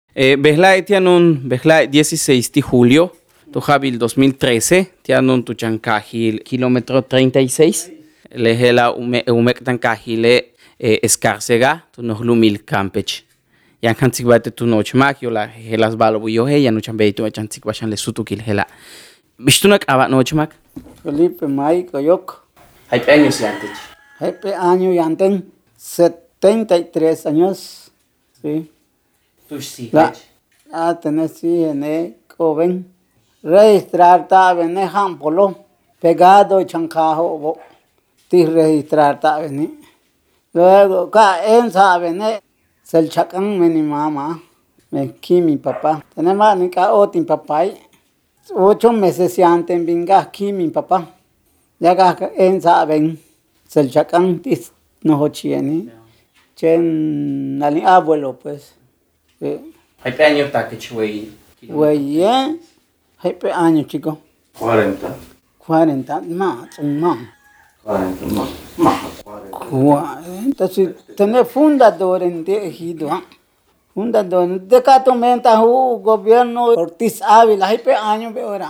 Behlai tianun, Behlai 16 de julio, tu Jabil 2013, tianun tu chancajil kilómetro 36, lehela umektan kajile escárcega, tu nohlumil campech. Yan kantsigbate tu nochmak, yo la helas balo yo he, ya no chambeitu a chantsigbashan le sutukil hela. Bishtunak aba nochmak? Felipe May Coyoc. Hay años yantech. Hay año y antes 73 años. Sí. Tu sí. Tener sí en joven. Registrar taben polo. Pegado y chancajo. Ti registrar taben. Luego, en saben se chacan mi mamá. Me aquí mi papá. Tenemos ni ka otin papá. 8 meses antes venga aquí mi papá. Ya que en saben se chacan tis no hochieni. Chen ali abuelo pues. Hay años taquech wey. Güey, hay años chico. 40. 40 más, más. 40 más. 40. Entonces, tener fundador en Ejido. Fundador. De cada momento, el gobierno Ortiz Ávila, hay años de ahora.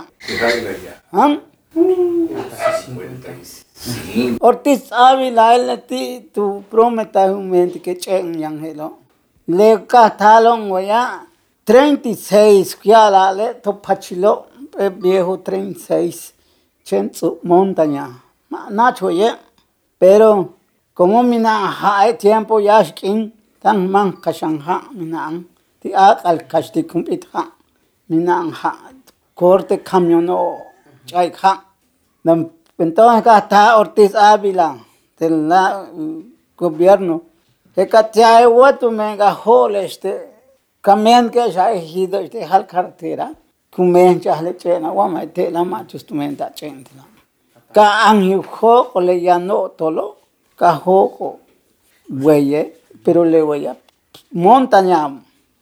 Ortiz Ávila, él tu prometa un momento que chen yangelo. Le catalón, ya 36, ya la le to pachilo, viejo 36, chen su montaña. Nacho ya, pero como mina hay tiempo ya skin, tan man kashanja mina ti al kashti kumpita mina corte camiono chay ha. Entonces acá está Ortiz Ávila del gobierno. Que catia hueto mega hole camión que ya ejido hal cartera. Kumen chale chena wama te la machos tu menta chentla. Ka anju ho le ya no tolo. Ka ho hueye, pero le huella montaña.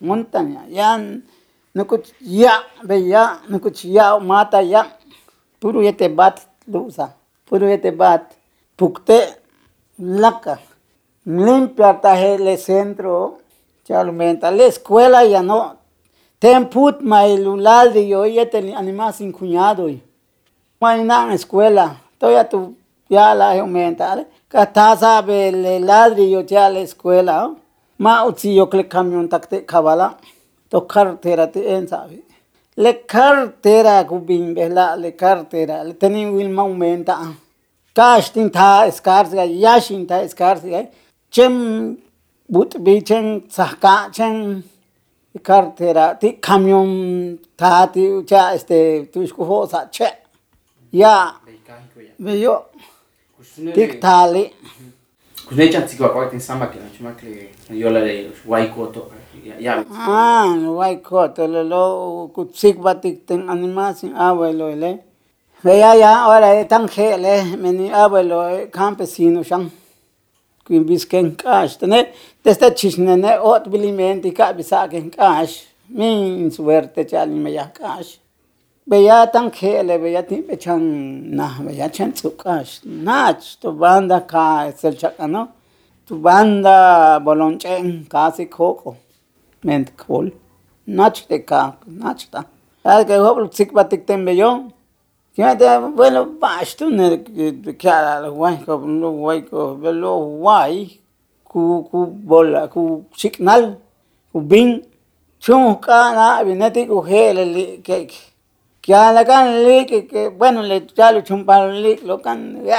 Ya no kuch ya veya no kuch ya mata ya. Puro yete bat lusa. Puro yete bat pukte laka. Limpia el centro, chalmenta, la escuela ya no. Temput mailulal de yo ya tenía animal sin cuñado. Mañana escuela, todavía tú ya la aumenta. Catasa el ladrillo ya la escuela. Ma utsi yo que camión tacte cabala. To cartera te en sabe. Le cartera cubin bela le cartera. Le tenía un aumenta. Castin ta escarga, yashin ta escarga. Chem but bichen sahka chen cartera ti camión ta ti cha tu escojo sa che ya veo tik tali Kusne chansi ko ko tin samba que no que yo la de waiko to ya. Waiko to lo kutsik batik ten animasin abuelo le vea ya ahora tan gele meni abuelo campesino shan que bisken cash tene testa chisnene ot bilimenti ka bisaken cash min suerte chali me ya cash veya tan khele veya tin pechan na veya chan su cash nach to banda ka sel chakano tu banda bolonchen casi coco ment kol nach te ka nach ta al que hobl sik batik tembe yo bueno, basto ne que ala guay velo guay ku bola ku signal ku bin chun kana binati ku hele que ala kan le que bueno le ya lo chumpan le lo kan ya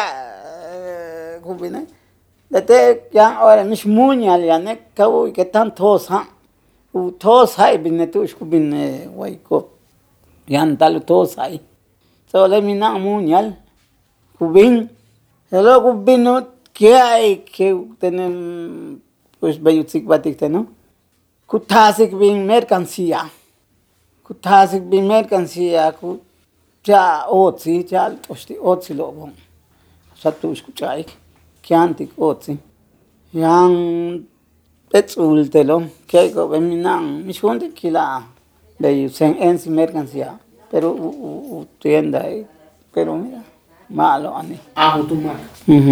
ku bina te ya ahora mis muña ya ne kabu que tanto sa u tosa binatu ku bin guay ko yan tal tosa so le mina muñal kubin hello kubin no que hay que tener pues bayutsik batik no kutasik bin mercancía ku ya otsi ya tosti otsi lobon satu escuchai que antik otsi yang petsul telo que go mina mishonde kila bayusen en mercancía pero tienda pero mira malo ani Hutumak.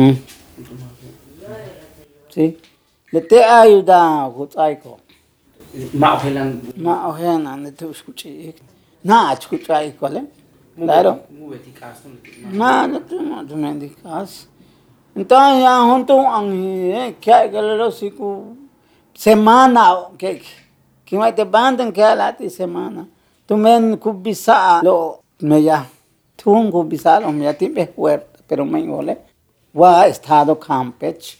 Sí le te ayuda kutsaiko Ma ojelan. Ma ojena ne tu escuché. Na escuché cuál es. Claro. Ma no tu me indicas. Entonces ya junto ang que hay que lo siku semana que vai te bandan que la ti semana. Tu men kubisa lo me ya. Tu kubisa lo me ya timbe fuerte, pero me ole. Wa estado Campeche.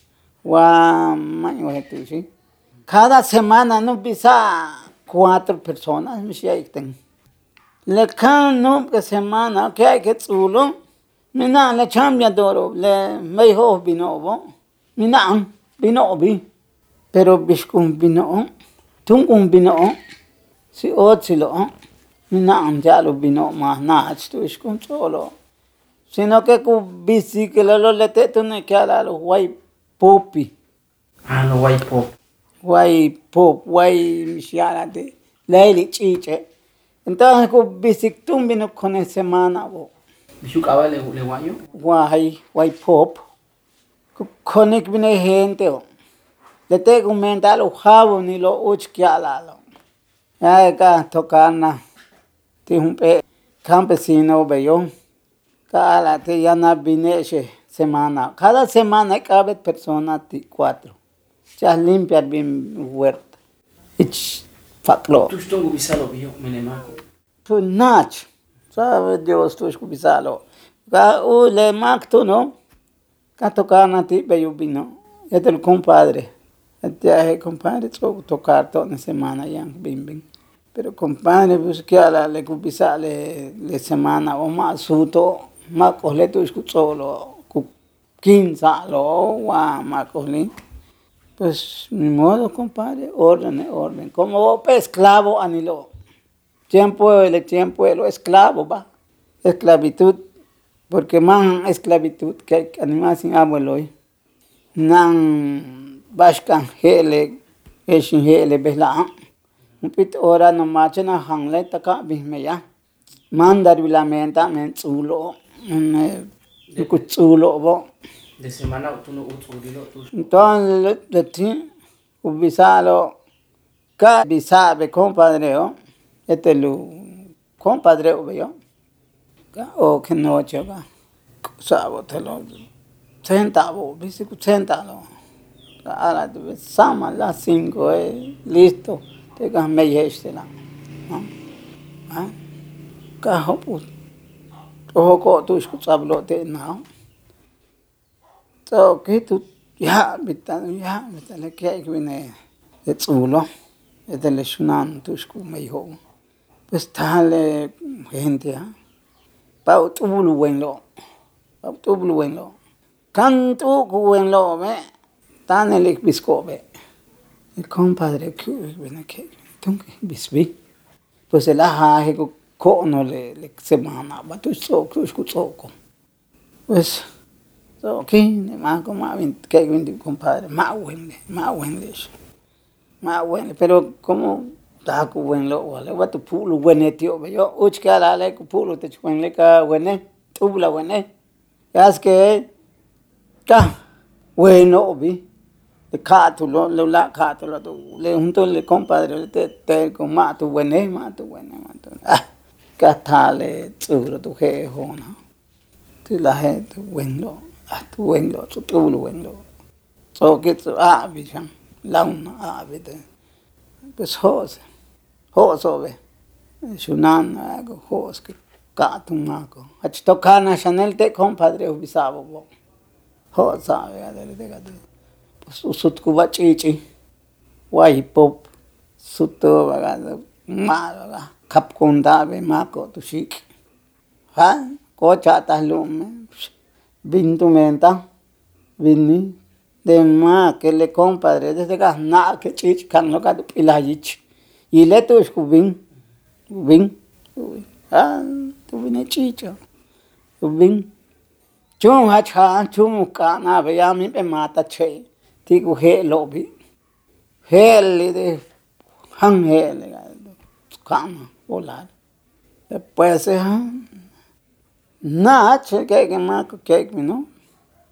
Wa me ole tu sí. Cada semana no pisa 4 personas, me sienten. Le can no que semana que hay que zulo. Mina le cambia doro, le mejor binovo. Mina binovi. Pero biscum bino. Tungum bino. Si otsilo. Mina ya lo bino más nada, tu biscum solo. Sino que cu bisi que lo lete tu ne que ala lo guay popi. Lo white pop. Guay pop, guay misiárate. Leili chiche. Entonces cu bisitum vino con esa semana bo. Bishukaba le guayo. Guay pop. Conik vine gente o. Le te comenta lo jabo ni lo uchkiala lo. Ya acá tocana. Ti un pe campesino bello. Cada te ya na vine semana. Cada semana cabe persona ti 4. Ya limpiar bien huerta. Ich faklo. Tu estongo bisalo bio menemaco. Tu nach. Sabe Dios tu escubisalo. Ka le macto no. Ka tocana ti bello vino. Este el compadre. Este compadre tocar toda la semana ya bim. Pero compadre pues que a la le cubisale le semana o más suto. Ma cogle tu escucholo. 15 lo wa ma cogle. Pues ni modo, compadre, orden. Como vos esclavo anilo. Tiempo lo esclavo, va. Esclavitud. Porque más esclavitud que animar sin abuelo. Nan bashkan hele, eshin hele besla. Un pit ora no mache na hangle taka bismeya. Mandar vilamenta men zulo. Un zulo bo. De semana tú no utililo tu. Entonces, le ti, ubisalo, ka bisabe compadre, este lu compadre yo, o que no choca, sabo te lo, centavo, bisico centavo, ahora te sama las 5, listo, te me yeste la, ¿no? Ka hopus, ojo ko tu escuchablo te now. So que tú ya le que viene de zulo, de le shunan tu sku me hijo. Pues tal gente pa tu bulu wenlo. Canto wenlo me tan el biscobe. El compadre que viene que tunque bisbi. Pues el aja ko no le semana va tu soko. Pues okay, más como que compadre, más bueno, pero como da ku buen lo wala wa tu pulu buene tío yo uch que la le ku pulu te chuen le ka buene tu la buene es que ka bueno obi de ka tu lo la ka tu lo le junto le compadre le te con ma tu buene ka tale tu tu je hona tu la gente bueno tu wenlo tu wenlo so que tu bicham launa bide pues hose ve shunan hos que katumako ach tokana chanel te compadre ubisabo bo hosa ve de gade pues usut kuba chichi wai pop suto baga mala kap konda be mako tu shik ha ko chata lume Vintu menta, vini, de ma que le compadre, desde que nada que chich, can no cadu pilayich. Y le tu escubin, tu vine chicho, vin. Chum hacha, chum cana, vea mi me mata che, tigo he lobby. Hele de hang hele, cana, volar. Después, Nach, que más que no.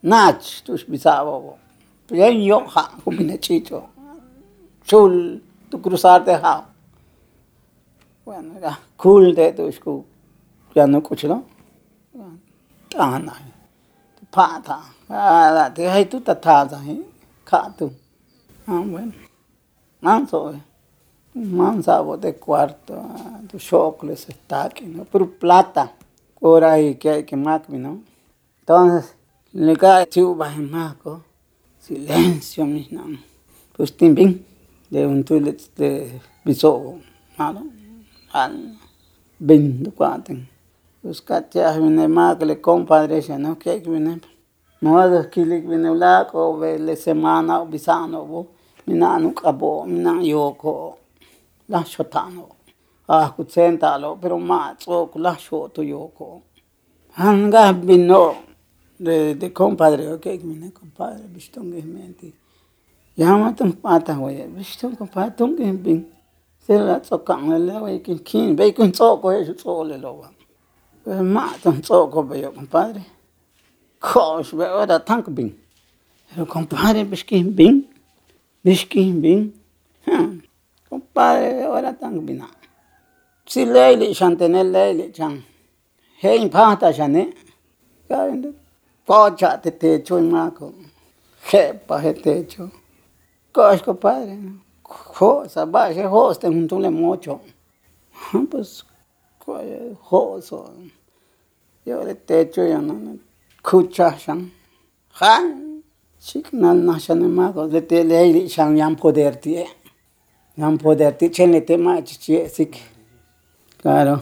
Nach, tus bisabo. Bien yo ha, como chicho. Chul, tu cruzarte ha. Bueno, ya, cool de tu isku, ya no kuchilo. Tana, pata, te hay tu tataza, tu. Bueno, manso, mansabo de cuarto, tu chocles está aquí, ¿no? Pero plata, por ahí que hay que macmi, ¿no? Entonces, le cae chuba en maco, silencio, mis nanos. Pues timbing, de un toilet de biso, malo, al bin, de cuaten. Pues cateas viene más que le compadre, ¿no? Que viene. No es que le viene blanco, le semana o bisano, mina nunca bo, mina yoko, la shotano. Ah, cutsentalo, pero más, o la shoto yoko. Anga vino de compadre, ok, viene compadre, visto en mente. Llama tu pata, güey, visto compadre, tú que bin. Se la tocan, le voy que quién, ve con soco, eso solo lo va. Pues mata un soco, veo, compadre. Cosh, veo, era tank bin. Pero compadre, bisquín bin. Bisquín bin. Compadre, ahora tank bin. Si leili, chantene leili, chan. Hein pata, chané. Pocha, te techo en maco. Jepa, te techo. Cosh, compadre. Josa, vaya, hoste, junto le mocho. Pues, joso. Yo le techo, ya no. Kucha, chan. Han. Chic, na, chan, maco. Le te leili, chan, yan poder tie. Yan poder tie, chen le te machi, sik. Claro.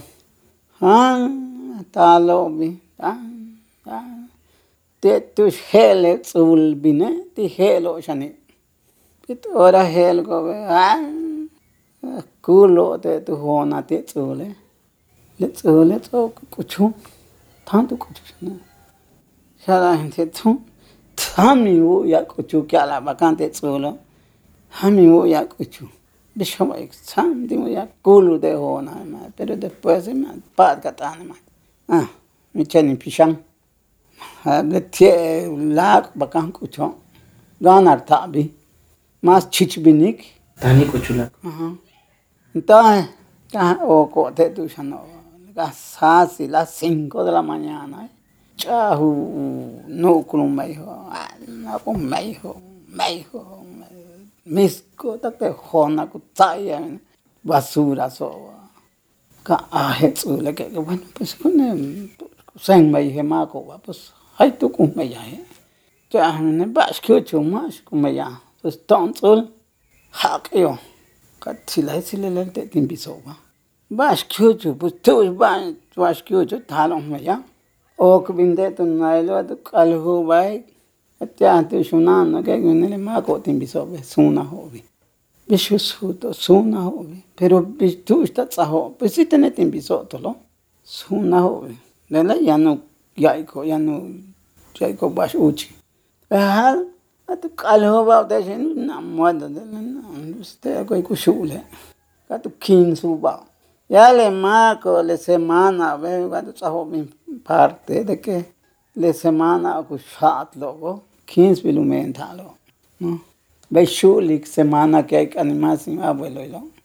Talo, bi. Te tu hele, zul, bine. Ti helo, chani. Ora hel ko culo te tu hona te tsule to kuchu tanto kuchu na sala gente tu tami wo ya kuchu kya la vacante tsulo hami wo ya kuchu bishoma exam dimo ya culo de hona pero después me parca tan mi chani pishan le tie la vacan kuchu ganar tabi más chichbinik. Tani kuchula. Entonces, o cote tu chano, casi las 5 de la mañana. Chahu, no con mejo, no con mejo, misco, te jona, kutaya, basura, so. Le que bueno, pues con sen meje maco, pues, hay tu con meja, ya, ne vas que más con meja. Pues tonsul, hackeo. Katila le te timbiso va. Vas kyuchu, pues tú vas kyuchu, talon me ya. O que vinde tu nailo, tu calhu vai. Atia tu shunano, que viene mako timbiso, suna hobi. Bishu suto, suna hobi. Pero tú estás aho, pues si tenés timbiso, tolo. Suna hobi. Lela ya no yaiko vas uchi. Tu calho va de chen na moda de na usted coi cuchule ka tu 15 va ya le maco le semana ve va tu trajo mi parte de que le semana ku chat logo 15 bilumenta lo no ve shulik semana que hay animación abuelo lo